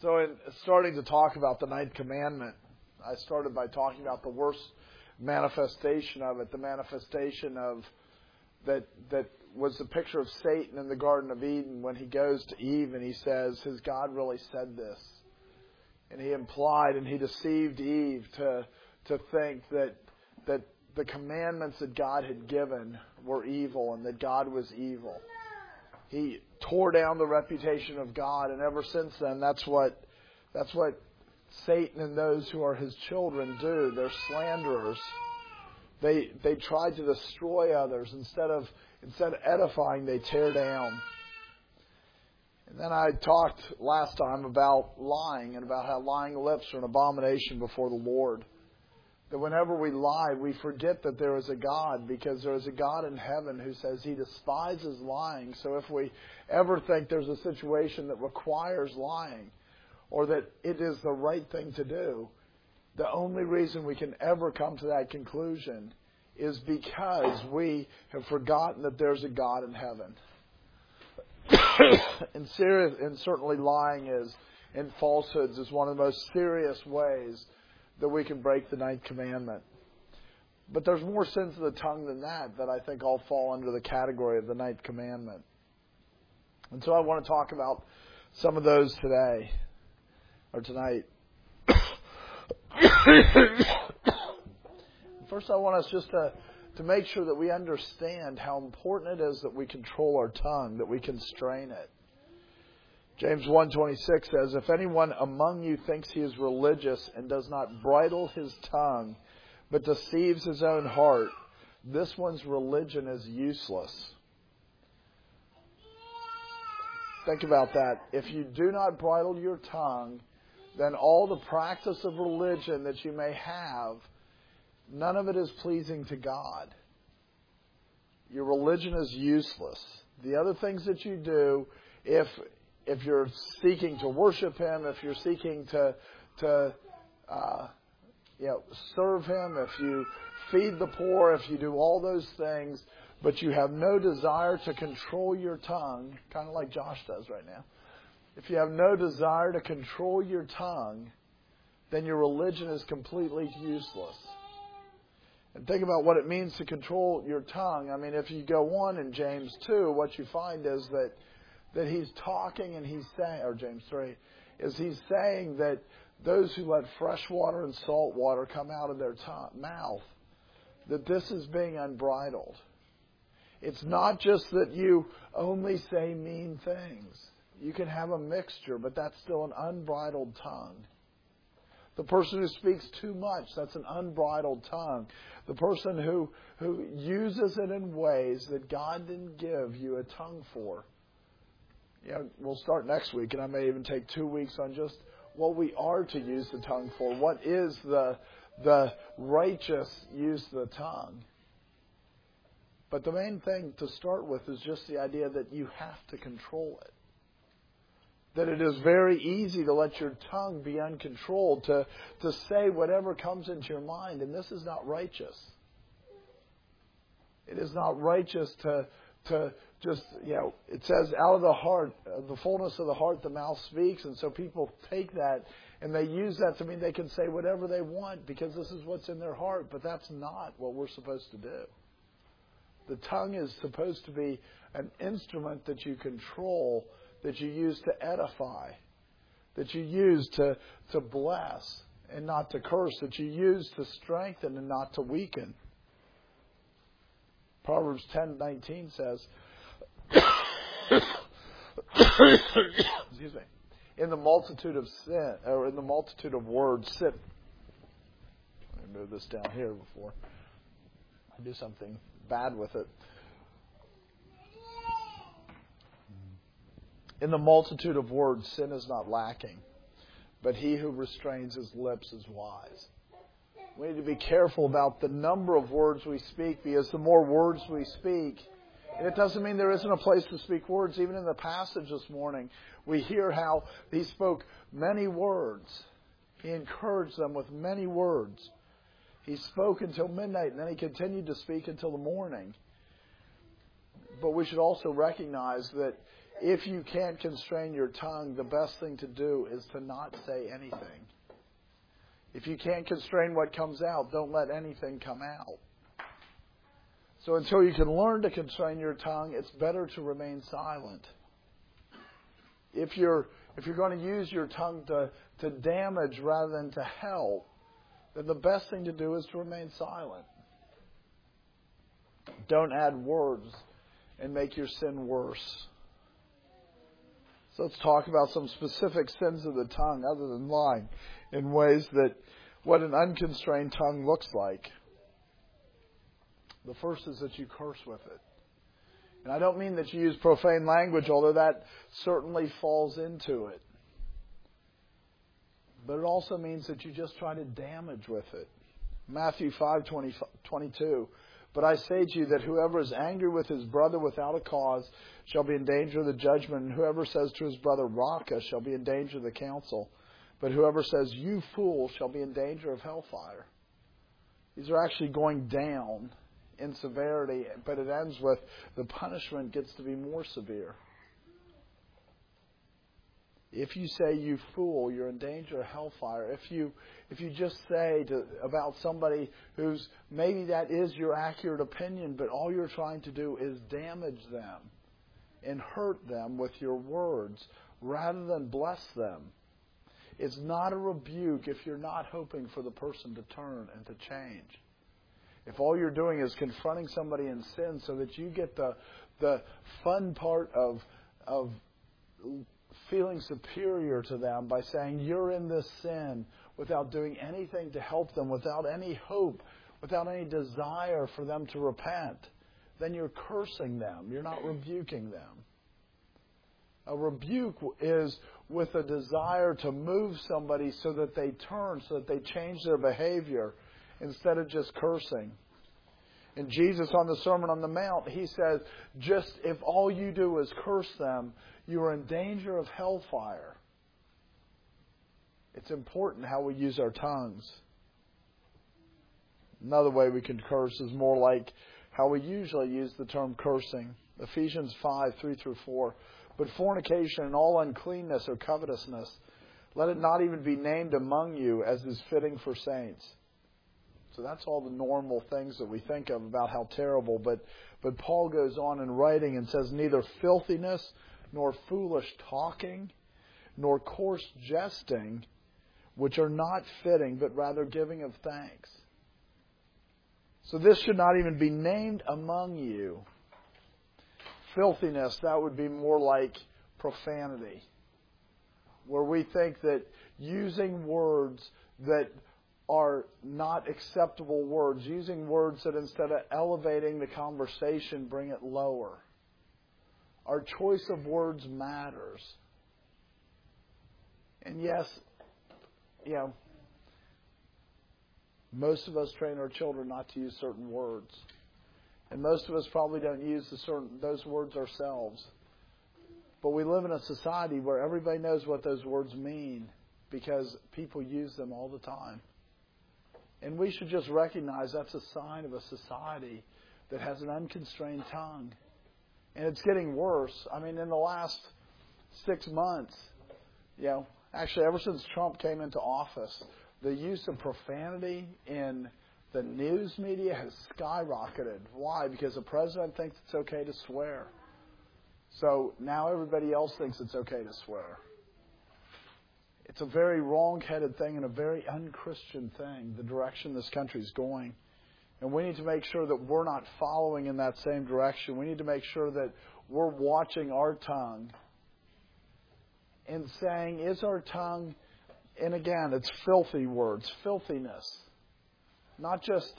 So in starting to talk about the ninth commandment, I started by talking about the worst manifestation of it, the manifestation of that was the picture of Satan in the Garden of Eden when he goes to Eve and he says, has God really said this? And he implied and he deceived Eve to think that the commandments that God had given were evil and that God was evil. He tore down the reputation of God, and ever since then, that's what Satan and those who are his children do. They're slanderers. They try to destroy others. Instead of edifying, they tear down. And then I talked last time about lying and about how lying lips are an abomination before the Lord. That whenever we lie, we forget that there is a God, because there is a God in heaven who says He despises lying. So if we ever think there's a situation that requires lying, or that it is the right thing to do, the only reason we can ever come to that conclusion is because we have forgotten that there's a God in heaven. And certainly lying and falsehoods is one of the most serious ways that we can break the ninth commandment. But there's more sins of the tongue than that I think all fall under the category of the ninth commandment. And so I want to talk about some of those today, or tonight. First, I want us just to make sure that we understand how important it is that we control our tongue, that we constrain it. James 1:26 says, if anyone among you thinks he is religious and does not bridle his tongue, but deceives his own heart, this one's religion is useless. Think about that. If you do not bridle your tongue, then all the practice of religion that you may have, none of it is pleasing to God. Your religion is useless. The other things that you do, if you're seeking to worship Him, if you're seeking to serve Him, if you feed the poor, if you do all those things, but you have no desire to control your tongue, kind of like Josh does right now. If you have no desire to control your tongue, then your religion is completely useless. And think about what it means to control your tongue. I mean, if you go on in James 2, what you find is that he's talking and he's saying, or James 3, is he's saying that those who let fresh water and salt water come out of their mouth, that this is being unbridled. It's not just that you only say mean things. You can have a mixture, but that's still an unbridled tongue. The person who speaks too much, that's an unbridled tongue. The person who uses it in ways that God didn't give you a tongue for. We'll start next week, and I may even take 2 weeks on just what we are to use the tongue for. What is the righteous use of the tongue? But the main thing to start with is just the idea that you have to control it. That it is very easy to let your tongue be uncontrolled, to say whatever comes into your mind, and this is not righteous. It is not righteous to just, it says out of the heart, the fullness of the heart, the mouth speaks, and so people take that and they use that to mean they can say whatever they want because this is what's in their heart, but that's not what we're supposed to do. The tongue is supposed to be an instrument that you control, that you use to edify, that you use to bless and not to curse, that you use to strengthen and not to weaken. Proverbs 10:19 says, excuse me, in the multitude of sin, or in the multitude of words, sit. Let me move this down here before I do something bad with it. In the multitude of words, sin is not lacking, but he who restrains his lips is wise. We need to be careful about the number of words we speak, because the more words we speak, and it doesn't mean there isn't a place to speak words. Even in the passage this morning, we hear how he spoke many words. He encouraged them with many words. He spoke until midnight, and then he continued to speak until the morning. But we should also recognize that if you can't constrain your tongue, the best thing to do is to not say anything. If you can't constrain what comes out, don't let anything come out. So until you can learn to constrain your tongue, it's better to remain silent. If you're going to use your tongue to damage rather than to help, then the best thing to do is to remain silent. Don't add words and make your sin worse. So let's talk about some specific sins of the tongue other than lying in ways that what an unconstrained tongue looks like. The first is that you curse with it. And I don't mean that you use profane language, although that certainly falls into it. But it also means that you just try to damage with it. Matthew 5:22. But I say to you that whoever is angry with his brother without a cause shall be in danger of the judgment, and whoever says to his brother, Raca, shall be in danger of the council. But whoever says, you fool, shall be in danger of hellfire. These are actually going down in severity, but it ends with the punishment gets to be more severe. If you say, you fool, you're in danger of hellfire. If you just say about somebody who's, maybe that is your accurate opinion, but all you're trying to do is damage them and hurt them with your words rather than bless them. It's not a rebuke if you're not hoping for the person to turn and to change. If all you're doing is confronting somebody in sin so that you get the fun part of feeling superior to them by saying you're in this sin without doing anything to help them, without any hope, without any desire for them to repent, then you're cursing them. You're not rebuking them. A rebuke is with a desire to move somebody so that they turn, so that they change their behavior instead of just cursing. And Jesus on the Sermon on the Mount, He says, just if all you do is curse them, you are in danger of hellfire. It's important how we use our tongues. Another way we can curse is more like how we usually use the term cursing. Ephesians 5:3-4. But fornication and all uncleanness or covetousness, let it not even be named among you as is fitting for saints. So that's all the normal things that we think of about how terrible. But Paul goes on in writing and says, neither filthiness, nor foolish talking, nor coarse jesting, which are not fitting, but rather giving of thanks. So this should not even be named among you. Filthiness, that would be more like profanity, where we think that using words that are not acceptable words, using words that instead of elevating the conversation, bring it lower. Our choice of words matters. And yes, most of us train our children not to use certain words. And most of us probably don't use those words ourselves. But we live in a society where everybody knows what those words mean because people use them all the time. And we should just recognize that's a sign of a society that has an unconstrained tongue. And it's getting worse. I mean, in the last 6 months, actually ever since Trump came into office, the use of profanity in the news media has skyrocketed. Why? Because the president thinks it's okay to swear. So now everybody else thinks it's okay to swear. It's a very wrong-headed thing and a very unchristian thing, the direction this country is going. And we need to make sure that we're not following in that same direction. We need to make sure that we're watching our tongue and saying, is our tongue, and again, it's filthy words, filthiness. Not just,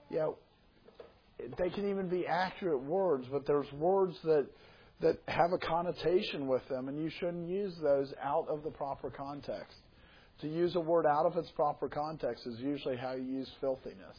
they can even be accurate words, but there's words that have a connotation with them, and you shouldn't use those out of the proper context. To use a word out of its proper context is usually how you use filthiness.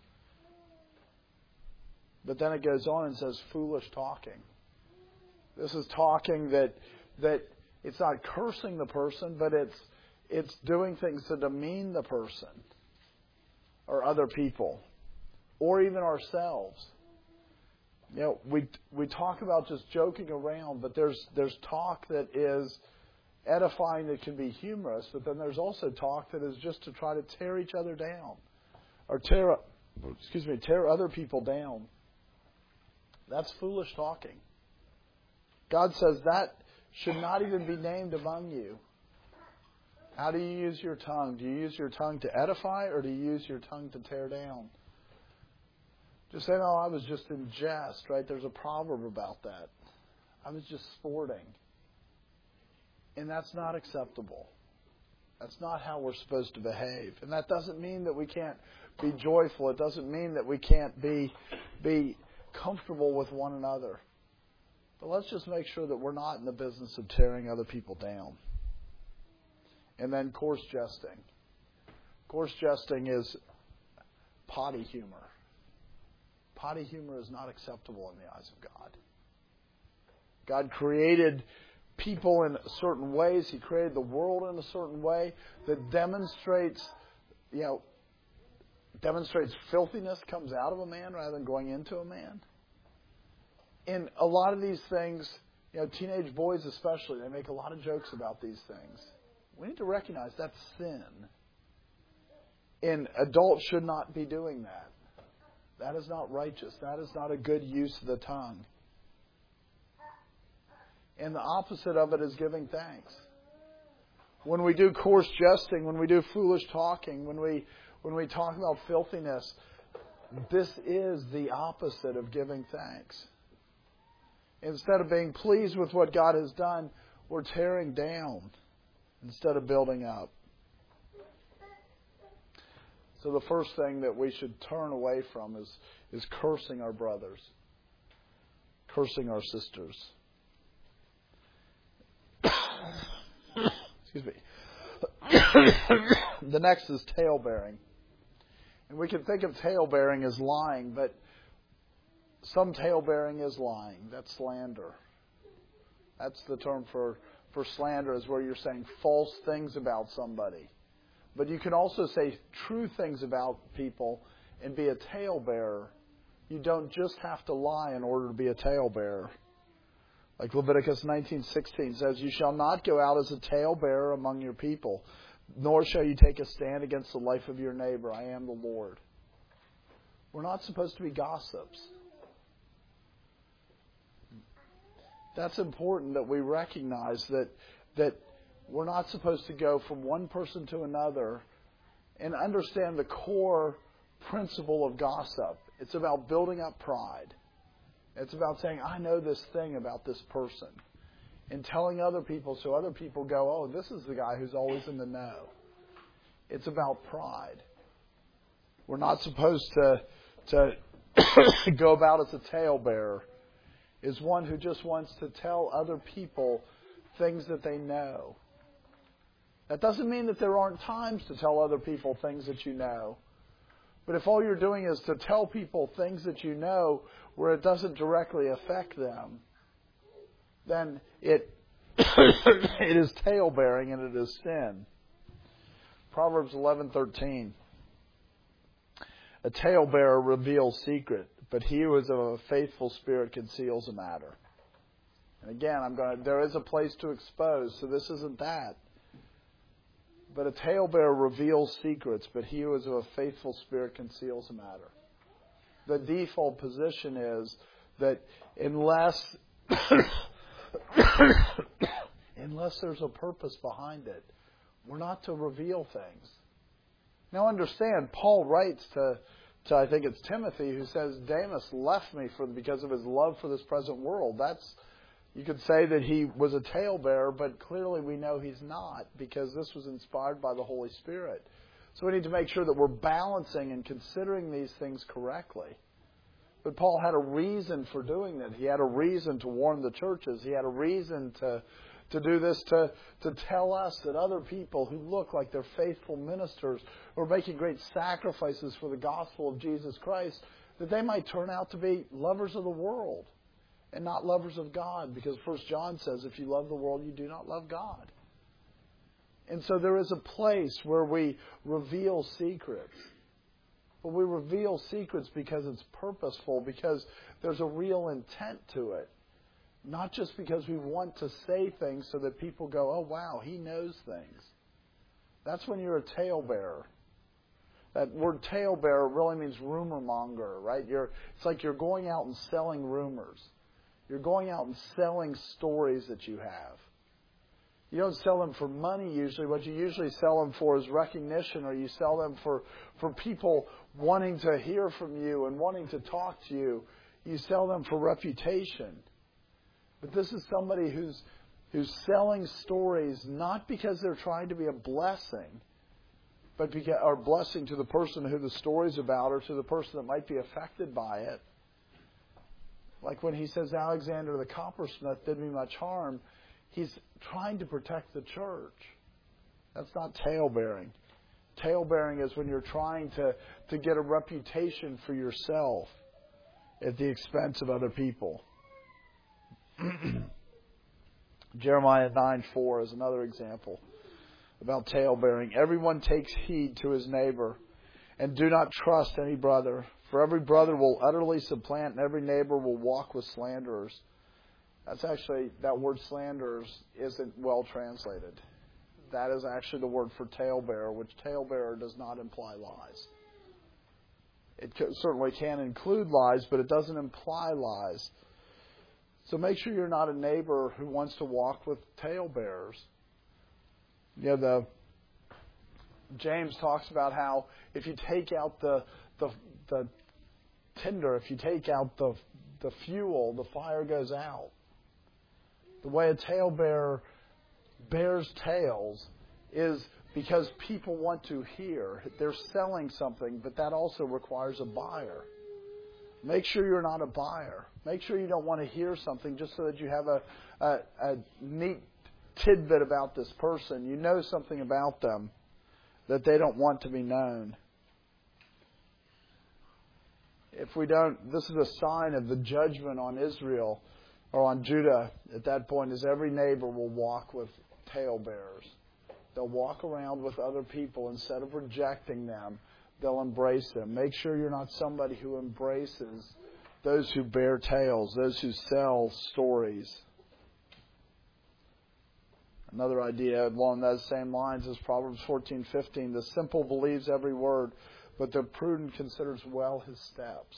But then it goes on and says foolish talking. This is talking that it's not cursing the person, but it's doing things to demean the person or other people or even ourselves. we talk about just joking around, but there's talk that is edifying, that can be humorous, but then there's also talk that is just to try to tear each other down, or tear other people down. That's foolish talking. God says that should not even be named among you. How do you use your tongue? Do you use your tongue to edify, or do you use your tongue to tear down? Just say, no, I was just in jest, right? There's a proverb about that. I was just sporting. And that's not acceptable. That's not how we're supposed to behave. And that doesn't mean that we can't be joyful. It doesn't mean that we can't be comfortable with one another. But let's just make sure that we're not in the business of tearing other people down. And then coarse jesting. Coarse jesting is potty humor. Potty humor is not acceptable in the eyes of God. God created people in certain ways. He created the world in a certain way that demonstrates filthiness comes out of a man rather than going into a man. In a lot of these things, teenage boys especially, they make a lot of jokes about these things. We need to recognize that's sin. And adults should not be doing that. That is not righteous. That is not a good use of the tongue. And the opposite of it is giving thanks. When we do coarse jesting, when we do foolish talking, when we talk about filthiness, this is the opposite of giving thanks. Instead of being pleased with what God has done, we're tearing down instead of building up. So the first thing that we should turn away from is cursing our brothers, cursing our sisters. Excuse me. The next is talebearing. And we can think of talebearing as lying, but some talebearing is lying. That's slander. That's the term for slander, is where you're saying false things about somebody. But you can also say true things about people and be a talebearer. You don't just have to lie in order to be a talebearer. Like Leviticus 19:16 says, "You shall not go out as a talebearer among your people, nor shall you take a stand against the life of your neighbor. I am the Lord." We're not supposed to be gossips. That's important that we recognize that we're not supposed to go from one person to another and understand the core principle of gossip. It's about building up pride. It's about saying, I know this thing about this person. And telling other people so other people go, oh, this is the guy who's always in the know. It's about pride. We're not supposed to go about as a talebearer. Is one who just wants to tell other people things that they know. That doesn't mean that there aren't times to tell other people things that you know. But if all you're doing is to tell people things that you know where it doesn't directly affect them, then it is talebearing and it is sin. Proverbs 11:13. A talebearer reveals secret, but he who is of a faithful spirit conceals a matter. And again, there is a place to expose, so this isn't that. But a talebearer reveals secrets, but he who is of a faithful spirit conceals a matter. The default position is that unless there's a purpose behind it, we're not to reveal things. Now understand, Paul writes to I think it's Timothy, who says, Demas left me because of his love for this present world. You could say that he was a talebearer, but clearly we know he's not, because this was inspired by the Holy Spirit. So we need to make sure that we're balancing and considering these things correctly. But Paul had a reason for doing that. He had a reason to warn the churches. He had a reason to do this, to tell us that other people who look like they're faithful ministers or making great sacrifices for the gospel of Jesus Christ, that they might turn out to be lovers of the world and not lovers of God. Because 1 John says, if you love the world, you do not love God. And so there is a place where we reveal secrets. But we reveal secrets because it's purposeful, because there's a real intent to it. Not just because we want to say things so that people go, oh, wow, he knows things. That's when you're a talebearer. That word talebearer really means rumor monger, right? It's like you're going out and selling rumors. You're going out and selling stories that you have. You don't sell them for money usually. What you usually sell them for is recognition, or you sell them for people wanting to hear from you and wanting to talk to you. You sell them for reputation. But this is somebody who's selling stories not because they're trying to be a blessing, but because, or blessing to the person who the story's about, or to the person that might be affected by it. Like when he says, Alexander the coppersmith did me much harm, he's trying to protect the church. That's not talebearing. Talebearing is when you're trying to get a reputation for yourself at the expense of other people. Jeremiah 9:4 is another example about talebearing. Everyone takes heed to his neighbor, and do not trust any brother. For every brother will utterly supplant, and every neighbor will walk with slanderers. That's actually, that word slanderers isn't well translated. That is actually the word for talebearer, which talebearer does not imply lies. It certainly can include lies, but it doesn't imply lies. So make sure you're not a neighbor who wants to walk with talebearers. You know, James talks about how if you take out the tinder, if you take out the fuel, the fire goes out. The way a talebearer bears tales is because people want to hear. They're selling something, but that also requires a buyer. Make sure you're not a buyer. Make sure you don't want to hear something just so that you have a neat tidbit about this person. You know something about them that they don't want to be known. If we don't, this is a sign of the judgment on Israel or on Judah at that point, is every neighbor will walk with talebearers. They'll walk around with other people. Instead of rejecting them, they'll embrace them. Make sure you're not somebody who embraces those who bear tales, those who sell stories. Another idea along those same lines is Proverbs 14:15. The simple believes every word, but the prudent considers well his steps.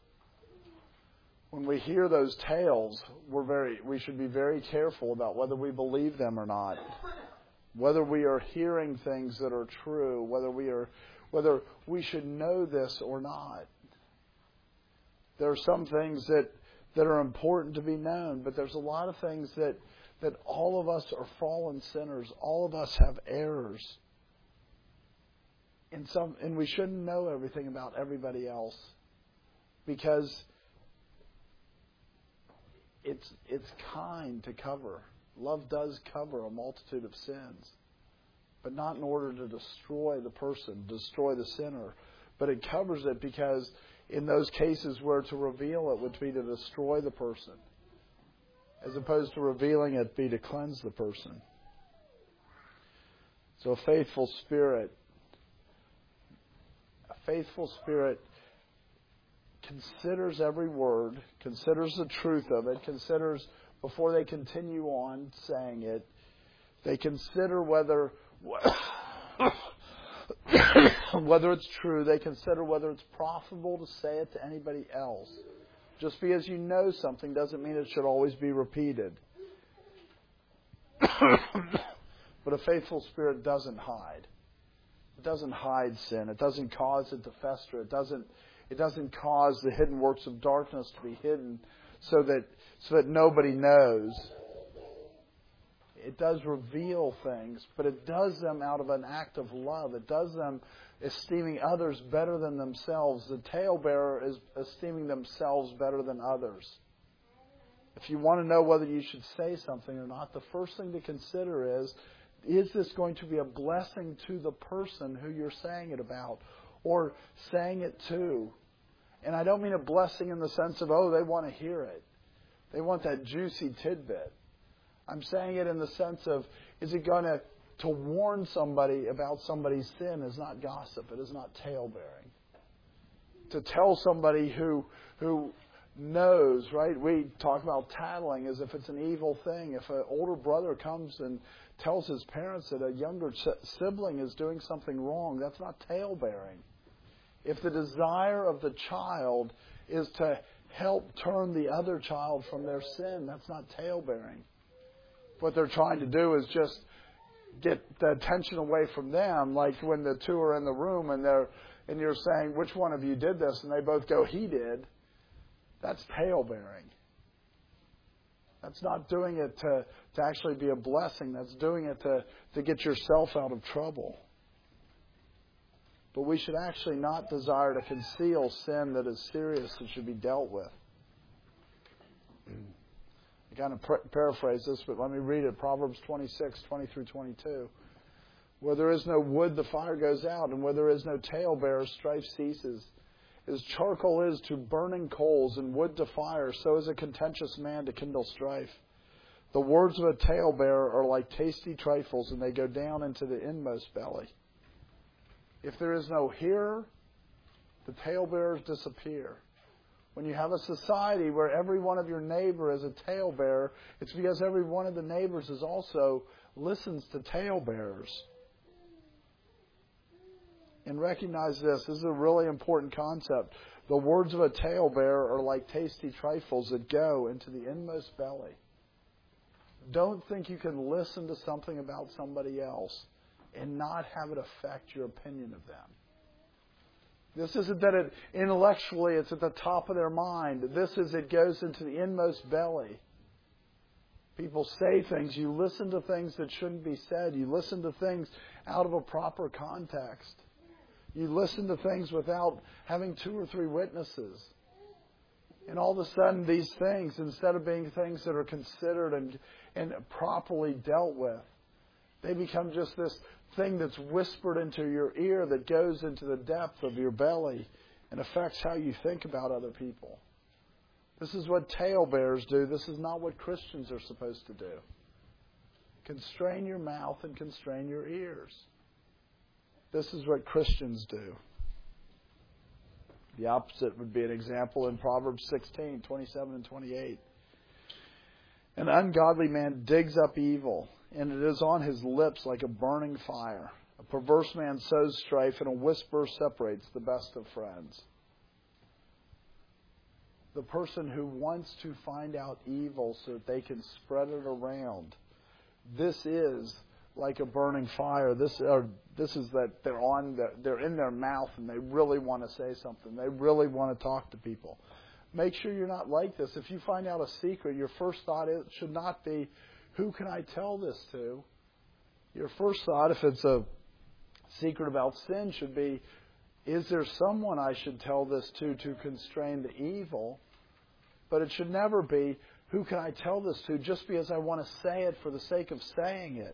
When we hear those tales, we should be very careful about whether we believe them or not. Whether we are hearing things that are true, whether we should know this or not. There are some things that are important to be known, but there's a lot of things that all of us are fallen sinners. All of us have errors. And we shouldn't know everything about everybody else, because it's kind to cover. Love does cover a multitude of sins, but not in order to destroy the person, destroy the sinner. But it covers it because in those cases where to reveal it would be to destroy the person, as opposed to revealing it be to cleanse the person. So a faithful spirit considers every word, considers the truth of it, considers before they continue on saying it, they consider whether it's true. They consider whether it's profitable to say it to anybody else. Just because you know something doesn't mean it should always be repeated. But a faithful spirit doesn't hide. It doesn't hide sin. It doesn't cause it to fester. It doesn't cause the hidden works of darkness to be hidden so that nobody knows. It does reveal things, but it does them out of an act of love. It does them esteeming others better than themselves. The talebearer is esteeming themselves better than others. If you want to know whether you should say something or not, the first thing to consider is this going to be a blessing to the person who you're saying it about or saying it to? And I don't mean a blessing in the sense of, they want to hear it. They want that juicy tidbit. I'm saying it in the sense of, is it going to warn somebody about somebody's sin is not gossip. It is not talebearing. to tell somebody who knows, right? We talk about tattling as if it's an evil thing. If an older brother comes and tells his parents that a younger sibling is doing something wrong, that's not tale-bearing. If the desire of the child is to help turn the other child from their sin, that's not tale-bearing. What they're trying to do is just get the attention away from them, like when the two are in the room and you're saying, which one of you did this? And they both go, he did. That's tale-bearing. That's not doing it to actually be a blessing. That's doing it to get yourself out of trouble. But we should actually not desire to conceal sin that is serious and should be dealt with. I kind of paraphrase this, but let me read it. Proverbs 26, 20 through 22. Where there is no wood, the fire goes out, and where there is no talebearer, strife ceases. As charcoal is to burning coals and wood to fire, so is a contentious man to kindle strife. The words of a talebearer are like tasty trifles, and they go down into the inmost belly. If there is no hearer, the talebearers disappear. When you have a society where every one of your neighbor is a talebearer, it's because every one of the neighbors is also listens to talebearers. And recognize this is a really important concept. The words of a talebearer are like tasty trifles that go into the inmost belly. Don't think you can listen to something about somebody else and not have it affect your opinion of them. This isn't that it intellectually it's at the top of their mind. This is it goes into the inmost belly. People say things. You listen to things that shouldn't be said. You listen to things out of a proper context. You listen to things without having 2 or 3 witnesses. And all of a sudden these things, instead of being things that are considered and properly dealt with, they become just this thing that's whispered into your ear that goes into the depth of your belly and affects how you think about other people. This is what talebearers do. This is not what Christians are supposed to do. Constrain your mouth and constrain your ears. This is what Christians do. The opposite would be an example in Proverbs 16, 27 and 28. An ungodly man digs up evil, and it is on his lips like a burning fire. A perverse man sows strife, and a whisper separates the best of friends. The person who wants to find out evil so that they can spread it around, this is like a burning fire. This is that they're in their mouth and they really want to say something. They really want to talk to people. Make sure you're not like this. If you find out a secret, your first thought should not be, who can I tell this to? Your first thought, if it's a secret about sin, should be, is there someone I should tell this to constrain the evil? But it should never be, who can I tell this to just because I want to say it for the sake of saying it.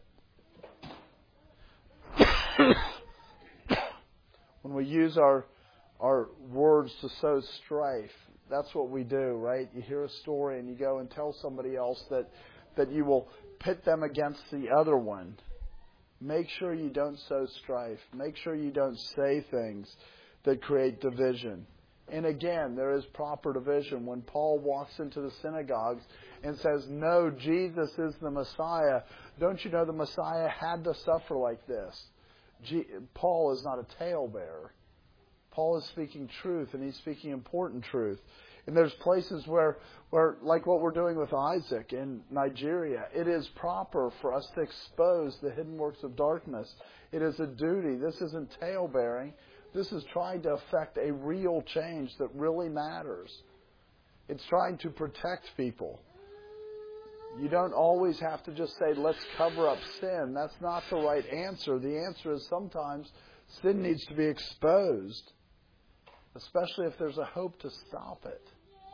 When we use our words to sow strife, that's what we do, right? You hear a story and you go and tell somebody else that you will pit them against the other one. Make sure you don't sow strife. Make sure you don't say things that create division. And again, there is proper division. When Paul walks into the synagogues and says, no, Jesus is the Messiah, don't you know the Messiah had to suffer like this? Paul is not a talebearer. Paul is speaking truth, and he's speaking important truth. And there's places where, like what we're doing with Isaac in Nigeria, it is proper for us to expose the hidden works of darkness. It is a duty. This isn't talebearing. This is trying to affect a real change that really matters. It's trying to protect people. You don't always have to just say, let's cover up sin. That's not the right answer. The answer is sometimes sin needs to be exposed, especially if there's a hope to stop it.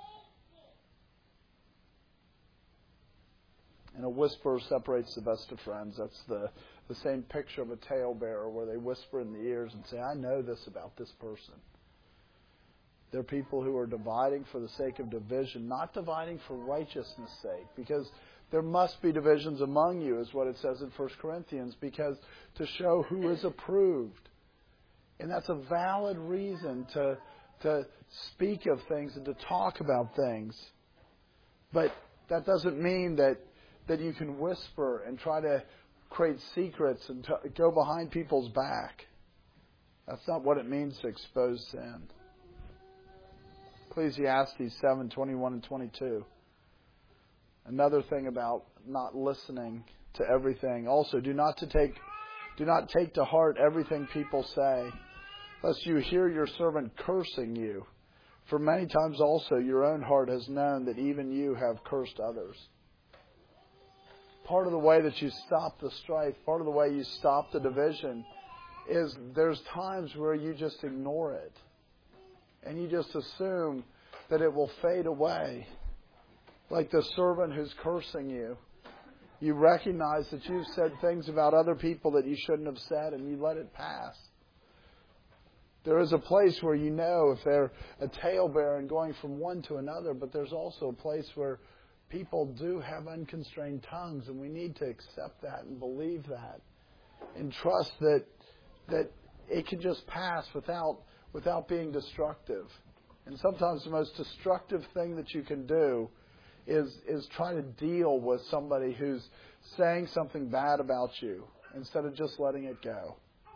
And a whisper separates the best of friends. That's the same picture of a talebearer where they whisper in the ears and say, I know this about this person. They're people who are dividing for the sake of division, not dividing for righteousness' sake, because there must be divisions among you, is what it says in 1 Corinthians, because to show who is approved. And that's a valid reason to speak of things and to talk about things. But that doesn't mean that you can whisper and try to create secrets and go behind people's back. That's not what it means to expose sin. Ecclesiastes 7:21 and 22. Another thing about not listening to everything. Also, do not take to heart everything people say, lest you hear your servant cursing you. For many times also your own heart has known that even you have cursed others. Part of the way that you stop the strife, part of the way you stop the division, is there's times where you just ignore it. And you just assume that it will fade away. Like the servant who's cursing you. You recognize that you've said things about other people that you shouldn't have said, and you let it pass. There is a place where you know if they're a talebearer and going from one to another, but there's also a place where people do have unconstrained tongues, and we need to accept that and believe that and trust that it can just pass without being destructive. And sometimes the most destructive thing that you can do is try to deal with somebody who's saying something bad about you instead of just letting it go.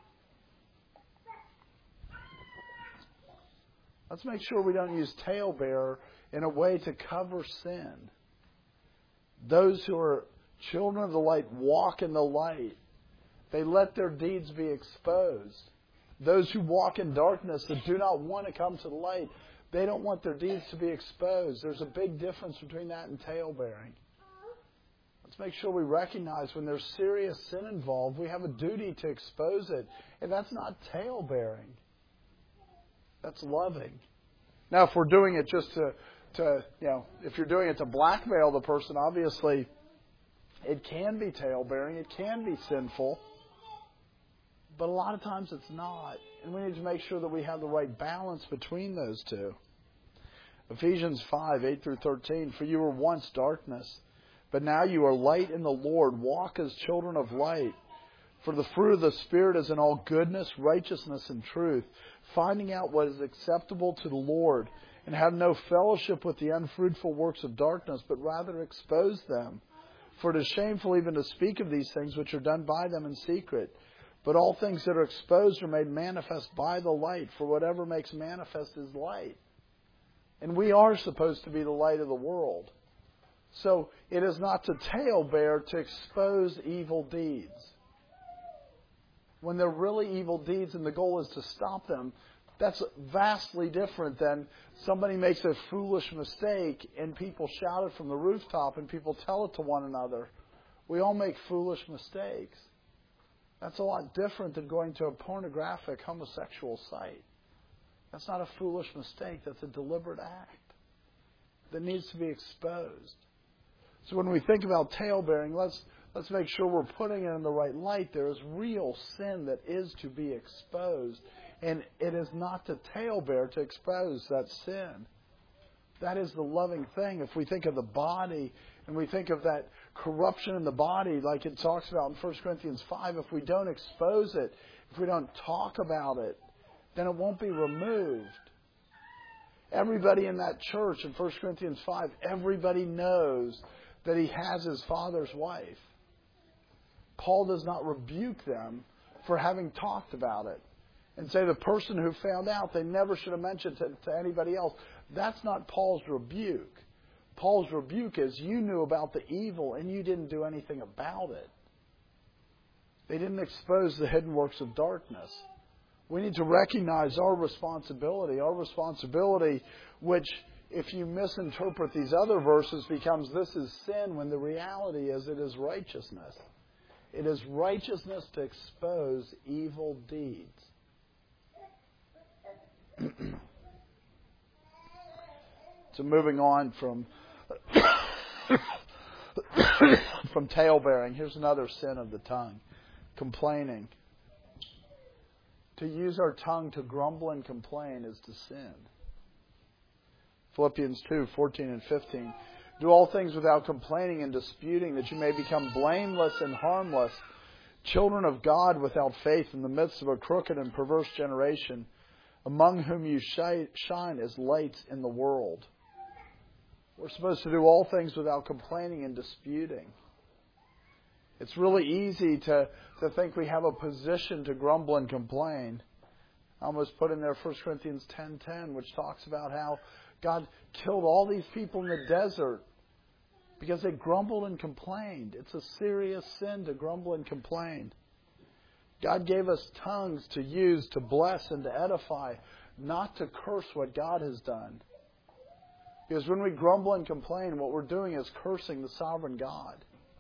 Let's make sure we don't use talebearer in a way to cover sin. Those who are children of the light walk in the light. They let their deeds be exposed. Those who walk in darkness that do not want to come to the light, they don't want their deeds to be exposed. There's a big difference between that and talebearing. Let's make sure we recognize when there's serious sin involved, we have a duty to expose it. And that's not talebearing. That's loving. Now, if we're doing it just to if you're doing it to blackmail the person, obviously it can be talebearing. It can be sinful. But a lot of times it's not. And we need to make sure that we have the right balance between those two. Ephesians 5:8 through 13. For you were once darkness, but now you are light in the Lord. Walk as children of light. For the fruit of the Spirit is in all goodness, righteousness, and truth, finding out what is acceptable to the Lord, and have no fellowship with the unfruitful works of darkness, but rather expose them. For it is shameful even to speak of these things which are done by them in secret. But all things that are exposed are made manifest by the light, for whatever makes manifest is light. And we are supposed to be the light of the world. So it is not to talebear to expose evil deeds. When they're really evil deeds and the goal is to stop them, that's vastly different than somebody makes a foolish mistake and people shout it from the rooftop and people tell it to one another. We all make foolish mistakes. That's a lot different than going to a pornographic homosexual site. That's not a foolish mistake. That's a deliberate act that needs to be exposed. So when we think about talebearing, let's make sure we're putting it in the right light. There is real sin that is to be exposed. And it is not to talebear to expose that sin. That is the loving thing. If we think of the body and we think of that corruption in the body, like it talks about in 1 Corinthians 5, if we don't expose it, if we don't talk about it, then it won't be removed. Everybody in that church in 1 Corinthians 5, everybody knows that he has his father's wife. Paul does not rebuke them for having talked about it and say the person who found out, they never should have mentioned it to anybody else. That's not Paul's rebuke. Paul's rebuke is you knew about the evil and you didn't do anything about it. They didn't expose the hidden works of darkness. We need to recognize our responsibility, which if you misinterpret these other verses becomes this is sin, when the reality is it is righteousness. It is righteousness to expose evil deeds. So moving on from talebearing, here's another sin of the tongue, complaining. To use our tongue to grumble and complain is to sin. Philippians 2:14 and 15. Do all things without complaining and disputing, that you may become blameless and harmless, children of God without faith in the midst of a crooked and perverse generation, among whom you shine as lights in the world. We're supposed to do all things without complaining and disputing. It's really easy to think we have a position to grumble and complain. I almost put in there 1 Corinthians 10:10, which talks about how God killed all these people in the desert because they grumbled and complained. It's a serious sin to grumble and complain. God gave us tongues to use to bless and to edify, not to curse what God has done. Because when we grumble and complain, what we're doing is cursing the sovereign God.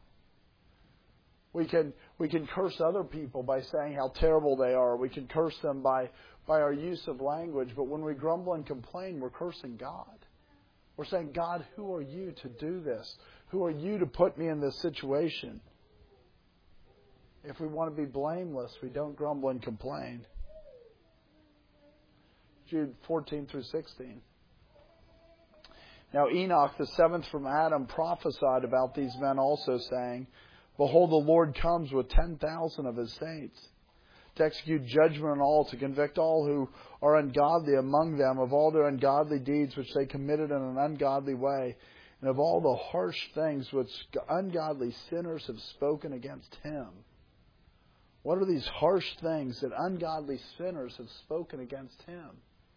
We can curse other people by saying how terrible they are. We can curse them by our use of language. But when we grumble and complain, we're cursing God. We're saying, God, who are you to do this? Who are you to put me in this situation? If we want to be blameless, we don't grumble and complain. Jude 14 through 16. Now Enoch, the seventh from Adam, prophesied about these men also, saying, Behold, the Lord comes with 10,000 of His saints, to execute judgment on all, to convict all who are ungodly among them of all their ungodly deeds which they committed in an ungodly way, and of all the harsh things which ungodly sinners have spoken against Him. What are these harsh things that ungodly sinners have spoken against Him?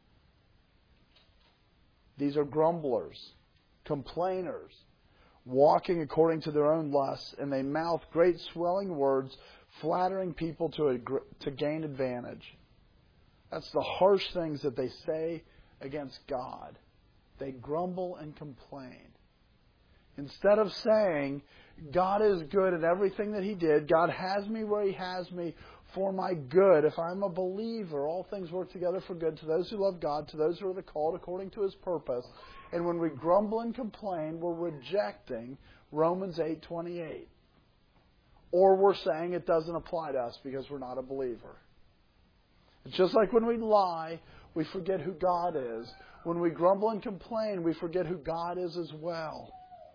These are grumblers, complainers, walking according to their own lusts, and they mouth great swelling words, flattering people to gain advantage. That's the harsh things that they say against God. They grumble and complain. Instead of saying, God is good at everything that He did, God has me where He has me for my good. If I'm a believer, all things work together for good to those who love God, to those who are called according to His purpose. And when we grumble and complain, we're rejecting Romans 8:28. Or we're saying it doesn't apply to us because we're not a believer. It's just like when we lie, we forget who God is. When we grumble and complain, we forget who God is as well.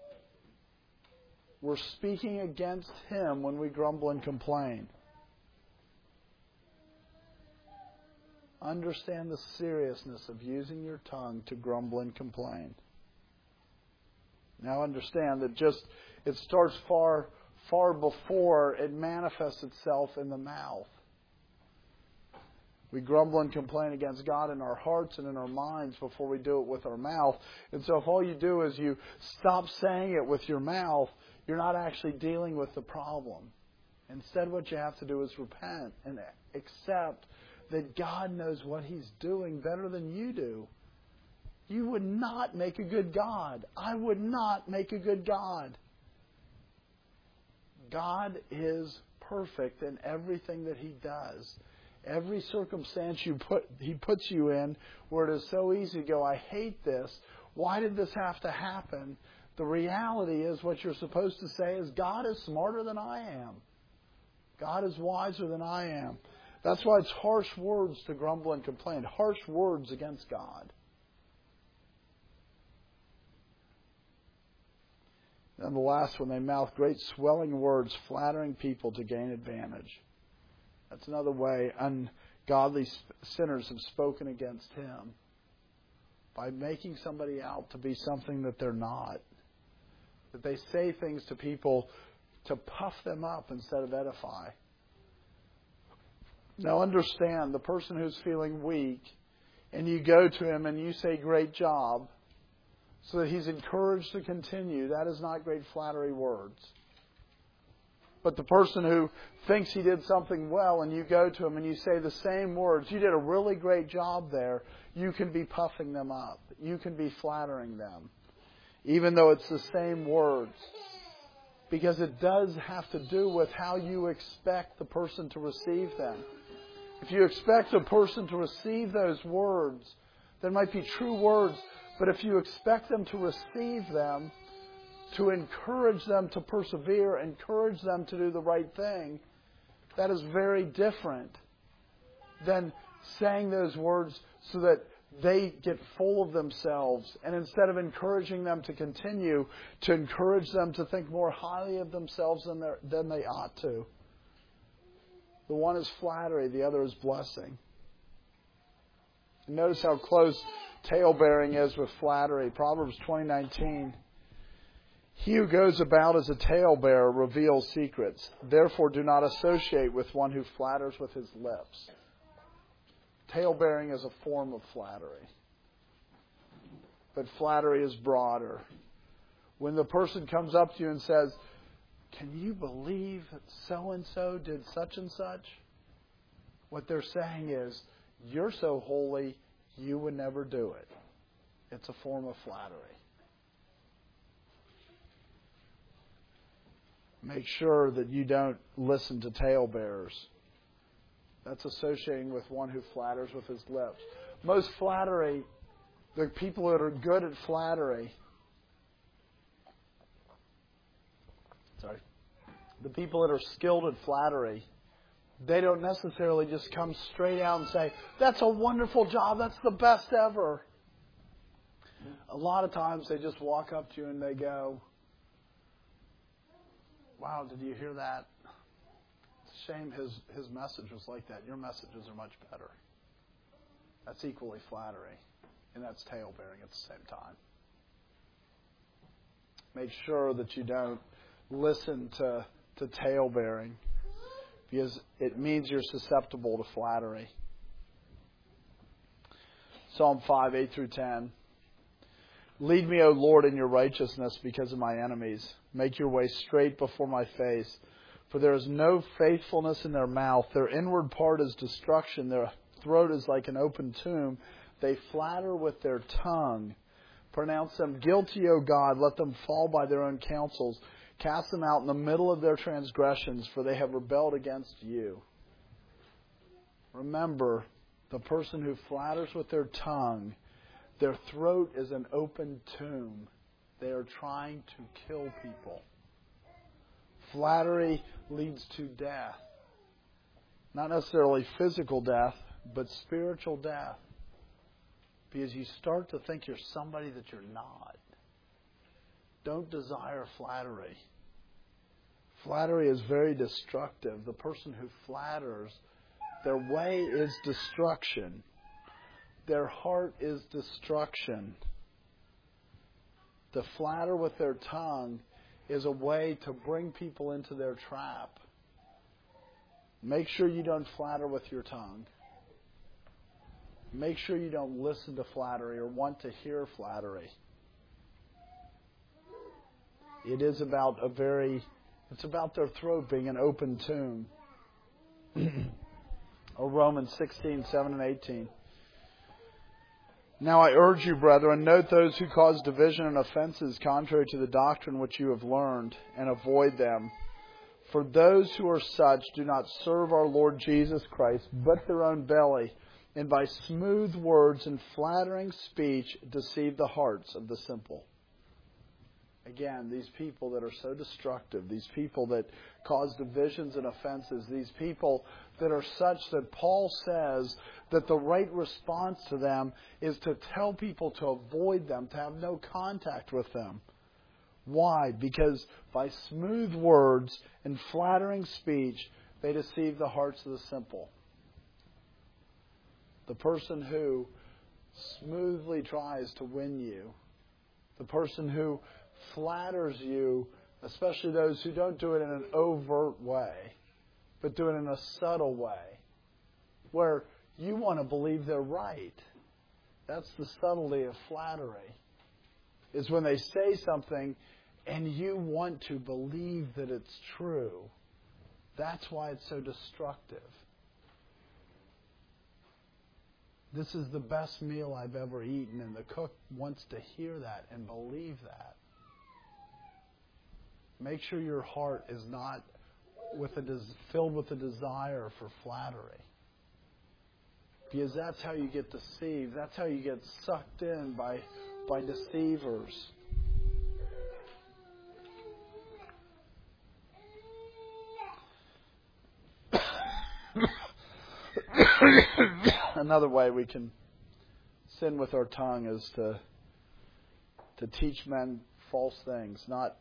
We're speaking against Him when we grumble and complain. Understand the seriousness of using your tongue to grumble and complain. Now understand that it starts far before it manifests itself in the mouth. We grumble and complain against God in our hearts and in our minds before we do it with our mouth. And so if all you do is you stop saying it with your mouth, you're not actually dealing with the problem. Instead, what you have to do is repent and accept that God knows what He's doing better than you do. You would not make a good God. I would not make a good God. God is perfect in everything that He does. Every circumstance He puts you in where it is so easy to go, I hate this. Why did this have to happen? The reality is what you're supposed to say is, God is smarter than I am. God is wiser than I am. That's why it's harsh words to grumble and complain. Harsh words against God. And the last one, they mouth great swelling words, flattering people to gain advantage. That's another way ungodly sinners have spoken against Him. By making somebody out to be something that they're not. That they say things to people to puff them up instead of edify. Now understand, the person who's feeling weak, and you go to him and you say, great job, so that he's encouraged to continue, that is not great flattery words. But the person who thinks he did something well and you go to him and you say the same words, you did a really great job there, you can be puffing them up. You can be flattering them. Even though it's the same words. Because it does have to do with how you expect the person to receive them. If you expect a person to receive those words, they might be true words, but if you expect them to receive them, to encourage them to persevere, encourage them to do the right thing, that is very different than saying those words so that they get full of themselves. And instead of encouraging them to continue, to encourage them to think more highly of themselves than they ought to. The one is flattery, the other is blessing. Notice how close talebearing is with flattery. Proverbs 20:19. He who goes about as a talebearer reveals secrets. Therefore do not associate with one who flatters with his lips. Talebearing is a form of flattery. But flattery is broader. When the person comes up to you and says, "Can you believe that so-and-so did such and such?" What they're saying is, "You're so holy, you would never do it." It's a form of flattery. Make sure that you don't listen to talebearers. That's associating with one who flatters with his lips. Most flattery, the people that are good at flattery, the people that are skilled at flattery, they don't necessarily just come straight out and say, "That's a wonderful job, that's the best ever." A lot of times they just walk up to you and they go, "Wow, did you hear that? It's a shame his message was like that. Your messages are much better." That's equally flattery, and that's talebearing at the same time. Make sure that you don't listen to talebearing, because it means you're susceptible to flattery. Psalm 5, 8 through 10. Lead me, O Lord, in your righteousness because of my enemies. Make your way straight before my face. For there is no faithfulness in their mouth. Their inward part is destruction. Their throat is like an open tomb. They flatter with their tongue. Pronounce them guilty, O God. Let them fall by their own counsels. Cast them out in the middle of their transgressions, for they have rebelled against you. Remember, the person who flatters with their tongue, their throat is an open tomb. They are trying to kill people. Flattery leads to death. Not necessarily physical death, but spiritual death. Because you start to think you're somebody that you're not. Don't desire flattery. Flattery is very destructive. The person who flatters, their way is destruction. Their heart is destruction. To flatter with their tongue is a way to bring people into their trap. Make sure you don't flatter with your tongue. Make sure you don't listen to flattery or want to hear flattery. It's about their throat being an open tomb. Or Romans 16, 7 and 18. Now I urge you, brethren, note those who cause division and offenses contrary to the doctrine which you have learned, and avoid them. For those who are such do not serve our Lord Jesus Christ, but their own belly, and by smooth words and flattering speech deceive the hearts of the simple. Again, these people that are so destructive, these people that cause divisions and offenses, these people that are such that Paul says that the right response to them is to tell people to avoid them, to have no contact with them. Why? Because by smooth words and flattering speech, they deceive the hearts of the simple. The person who smoothly tries to win you, the person who flatters you, especially those who don't do it in an overt way, but do it in a subtle way, where you want to believe they're right. That's the subtlety of flattery, is when they say something and you want to believe that it's true. That's why it's so destructive. This is the best meal I've ever eaten, and the cook wants to hear that and believe that. Make sure your heart is not filled with a desire for flattery. Because that's how you get deceived. That's how you get sucked in by deceivers. Another way we can sin with our tongue is to teach men false things. Not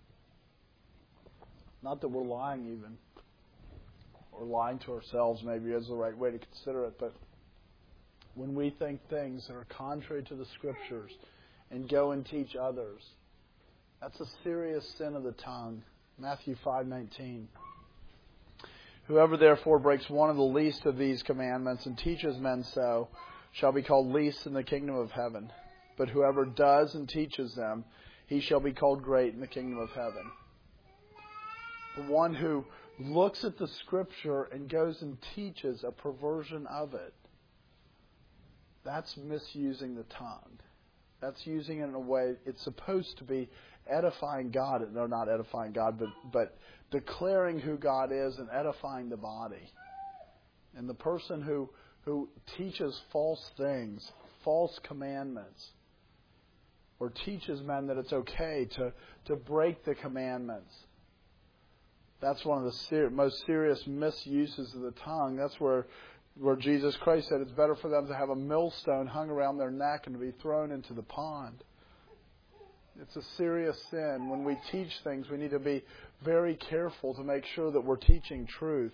that we're lying even, or lying to ourselves maybe is the right way to consider it, but when we think things that are contrary to the Scriptures and go and teach others. That's a serious sin of the tongue. Matthew 5:19. Whoever therefore breaks one of the least of these commandments and teaches men so shall be called least in the kingdom of heaven. But whoever does and teaches them, he shall be called great in the kingdom of heaven. The one who looks at the Scripture and goes and teaches a perversion of it, that's misusing the tongue. That's using it in a way it's supposed to be edifying God. No, not edifying God, but declaring who God is and edifying the body. And the person who teaches false things, false commandments, or teaches men that it's okay to break the commandments, that's one of the most serious misuses of the tongue. That's where Jesus Christ said it's better for them to have a millstone hung around their neck and to be thrown into the pond. It's a serious sin. When we teach things, we need to be very careful to make sure that we're teaching truth.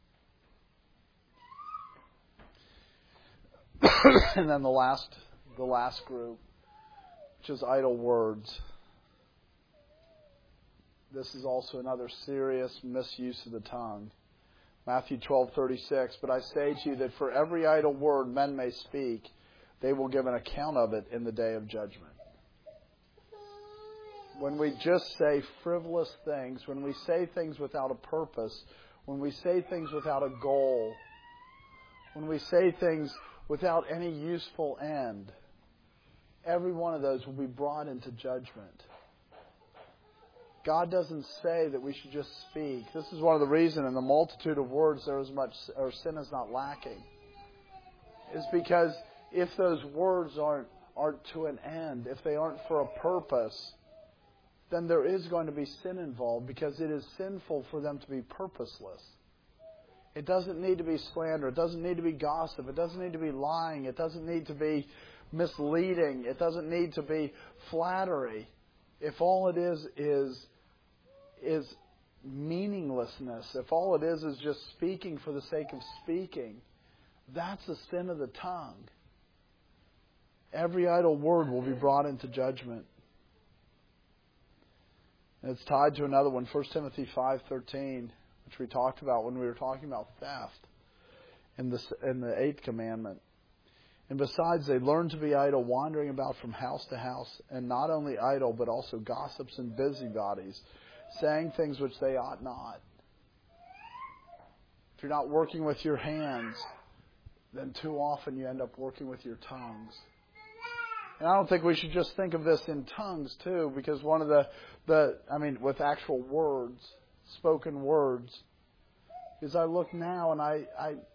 And then the last group, which is idle words. This is also another serious misuse of the tongue. Matthew 12:36. But I say to you that for every idle word men may speak, they will give an account of it in the day of judgment. When we just say frivolous things, when we say things without a purpose, when we say things without a goal, when we say things without any useful end, every one of those will be brought into judgment. God doesn't say that we should just speak. This is one of the reasons in the multitude of words there is much, or sin is not lacking. It's because if those words aren't to an end, if they aren't for a purpose, then there is going to be sin involved, because it is sinful for them to be purposeless. It doesn't need to be slander. It doesn't need to be gossip. It doesn't need to be lying. It doesn't need to be misleading. It doesn't need to be flattery. If all it is meaninglessness, if all it is just speaking for the sake of speaking, that's a sin of the tongue. Every idle word will be brought into judgment. And it's tied to another one, 1 Timothy 5:13, which we talked about when we were talking about theft in the 8th commandment. And besides, they learn to be idle, wandering about from house to house, and not only idle, but also gossips and busybodies, saying things which they ought not. If you're not working with your hands, then too often you end up working with your tongues. And I don't think we should just think of this in tongues, too, because one of with actual words, spoken words, is I look now and I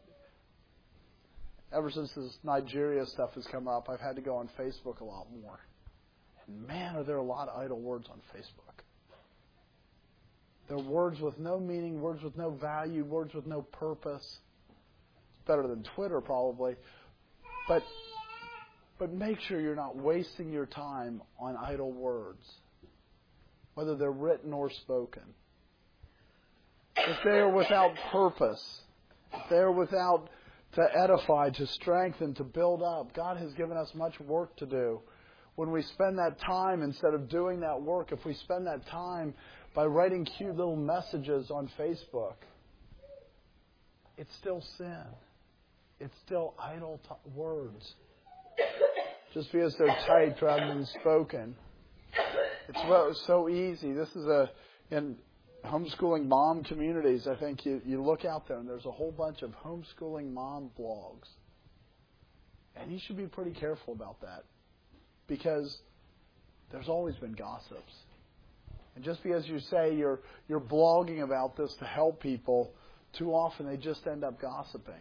ever since this Nigeria stuff has come up, I've had to go on Facebook a lot more. And man, are there a lot of idle words on Facebook. They're words with no meaning, words with no value, words with no purpose. It's better than Twitter, probably. But make sure you're not wasting your time on idle words, whether they're written or spoken. If they are without purpose, if they are without to edify, to strengthen, to build up, God has given us much work to do. When we spend that time, instead of doing that work, if we spend that time by writing cute little messages on Facebook, it's still sin. It's still idle words. Just because they're typed rather than spoken. It's so easy. This is in homeschooling mom communities. I think you look out there and there's a whole bunch of homeschooling mom blogs. And you should be pretty careful about that, because there's always been gossips. And just because you say you're blogging about this to help people, too often they just end up gossiping.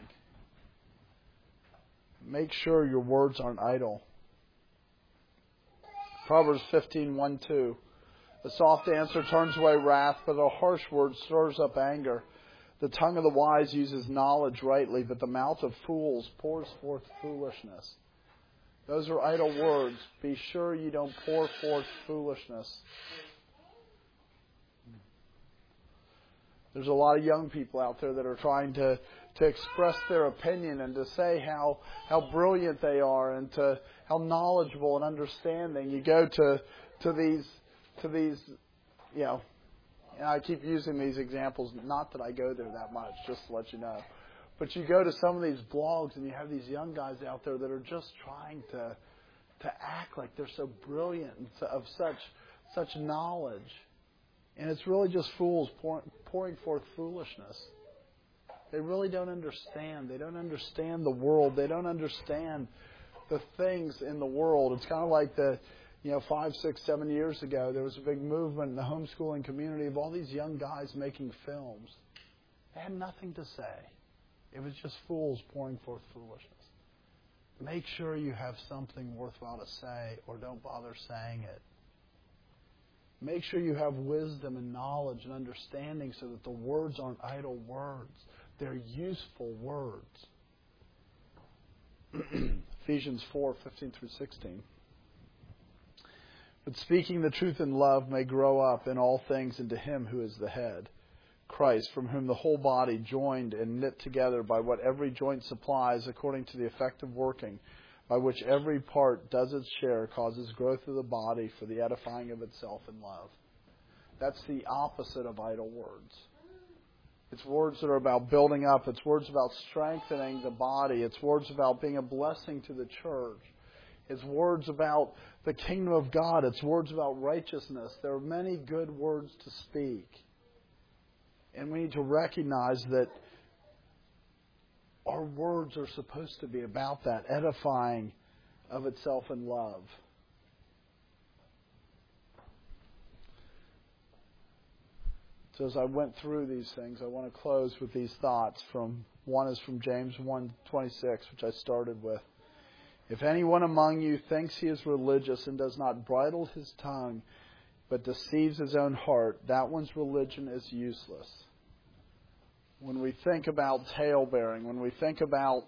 Make sure your words aren't idle. Proverbs 15:1-2. A soft answer turns away wrath, but a harsh word stirs up anger. The tongue of the wise uses knowledge rightly, but the mouth of fools pours forth foolishness. Those are idle words. Be sure you don't pour forth foolishness. There's a lot of young people out there that are trying to to express their opinion and to say how brilliant they are and to how knowledgeable and understanding. You go to these, you know, and I keep using these examples, not that I go there that much, just to let you know. But you go to some of these blogs and you have these young guys out there that are just trying to act like they're so brilliant and of such knowledge. And it's really just fools pouring forth foolishness. They really don't understand. They don't understand the world. They don't understand the things in the world. It's kind of like 5, 6, 7 years ago, there was a big movement in the homeschooling community of all these young guys making films. They had nothing to say. It was just fools pouring forth foolishness. Make sure you have something worthwhile to say, or don't bother saying it. Make sure you have wisdom and knowledge and understanding so that the words aren't idle words. They're useful words. Ephesians 4:15 through 16. But speaking the truth in love may grow up in all things into Him who is the head, Christ, from whom the whole body, joined and knit together by what every joint supplies, according to the effective working, by which every part does its share, causes growth of the body for the edifying of itself in love. That's the opposite of idle words. It's words that are about building up. It's words about strengthening the body. It's words about being a blessing to the church. It's words about the kingdom of God. It's words about righteousness. There are many good words to speak. And we need to recognize that our words are supposed to be about that, edifying of itself in love. So as I went through these things, I want to close with these thoughts. One is from James 1:26, which I started with. If anyone among you thinks he is religious and does not bridle his tongue, but deceives his own heart, that one's religion is useless. When we think about talebearing, when we think about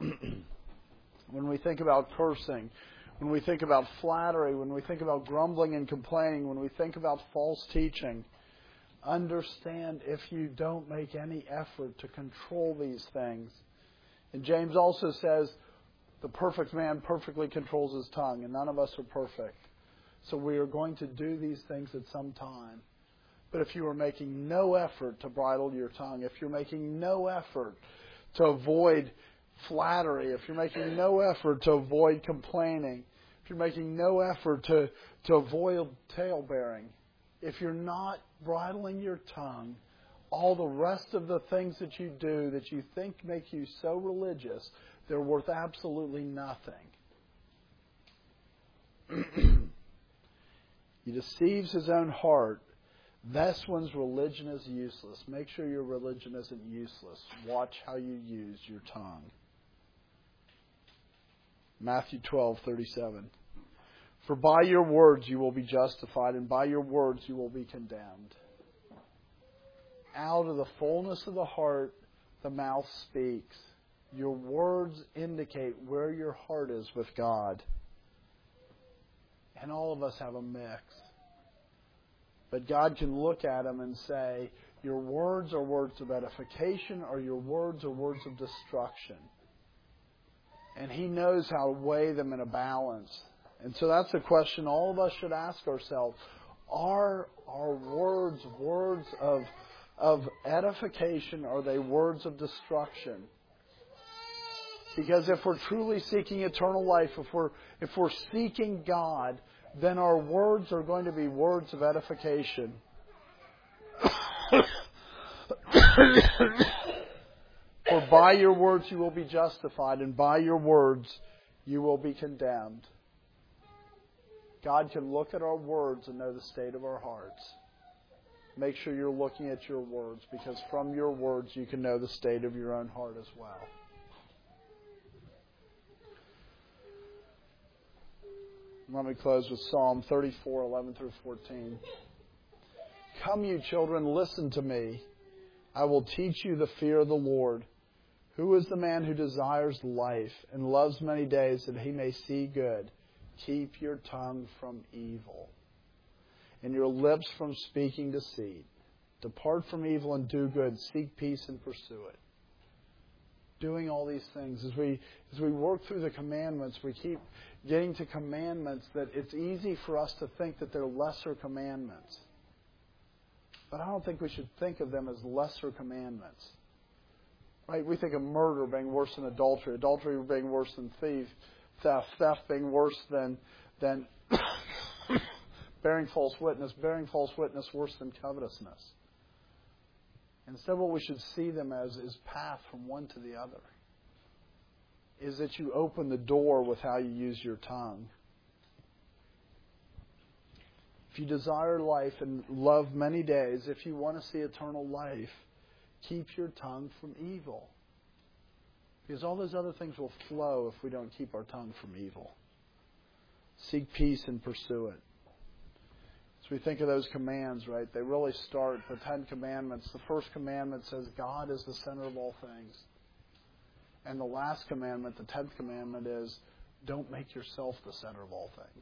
cursing, when we think about flattery, when we think about grumbling and complaining, when we think about false teaching, understand if you don't make any effort to control these things. And James also says, the perfect man perfectly controls his tongue, and none of us are perfect. So we are going to do these things at some time. But if you are making no effort to bridle your tongue, if you're making no effort to avoid flattery, if you're making no effort to avoid complaining, if you're making no effort to avoid talebearing, if you're not bridling your tongue, all the rest of the things that you do that you think make you so religious, they're worth absolutely nothing. He deceives his own heart. This one's religion is useless. Make sure your religion isn't useless. Watch how you use your tongue. Matthew 12:37. For by your words you will be justified, and by your words you will be condemned. Out of the fullness of the heart, the mouth speaks. Your words indicate where your heart is with God. And all of us have a mix. But God can look at them and say, your words are words of edification, or your words are words of destruction. And He knows how to weigh them in a balance. And so that's a question all of us should ask ourselves. Are our words words of edification, or are they words of destruction? Because if we're truly seeking eternal life, if we're seeking God, then our words are going to be words of edification. For by your words you will be justified, and by your words you will be condemned. God can look at our words and know the state of our hearts. Make sure you're looking at your words, because from your words you can know the state of your own heart as well. Let me close with Psalm 34:11 through 14. Come, you children, listen to me. I will teach you the fear of the Lord. Who is the man who desires life and loves many days that he may see good? Keep your tongue from evil and your lips from speaking deceit. Depart from evil and do good. Seek peace and pursue it. doing all these things. As we work through the commandments, we keep getting to commandments that it's easy for us to think that they're lesser commandments. But I don't think we should think of them as lesser commandments. Right? We think of murder being worse than adultery, adultery being worse than theft being worse than bearing false witness worse than covetousness. Instead, what we should see them as is path from one to the other. Is that you open the door with how you use your tongue. If you desire life and love many days, if you want to see eternal life, keep your tongue from evil. Because all those other things will flow if we don't keep our tongue from evil. Seek peace and pursue it. As we think of those commands, right, they really start the 10 Commandments. The first commandment says God is the center of all things. And the last commandment, the 10th commandment, is don't make yourself the center of all things.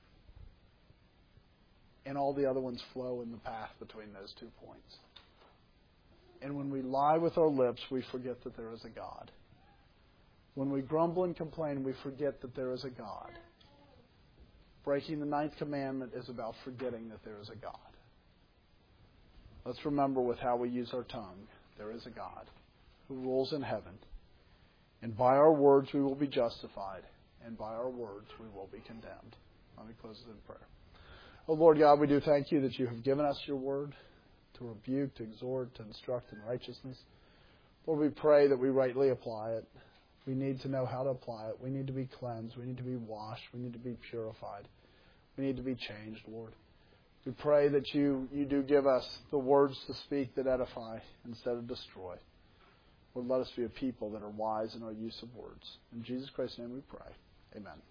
And all the other ones flow in the path between those 2 points. And when we lie with our lips, we forget that there is a God. When we grumble and complain, we forget that there is a God. Breaking the 9th commandment is about forgetting that there is a God. Let's remember with how we use our tongue, there is a God who rules in heaven. And by our words we will be justified, and by our words we will be condemned. Let me close in prayer. Oh Lord God, we do thank you that you have given us your word to rebuke, to exhort, to instruct in righteousness. Lord, we pray that we rightly apply it. We need to know how to apply it. We need to be cleansed. We need to be washed. We need to be purified. We need to be changed, Lord. We pray that you do give us the words to speak that edify instead of destroy. Lord, let us be a people that are wise in our use of words. In Jesus Christ's name we pray. Amen.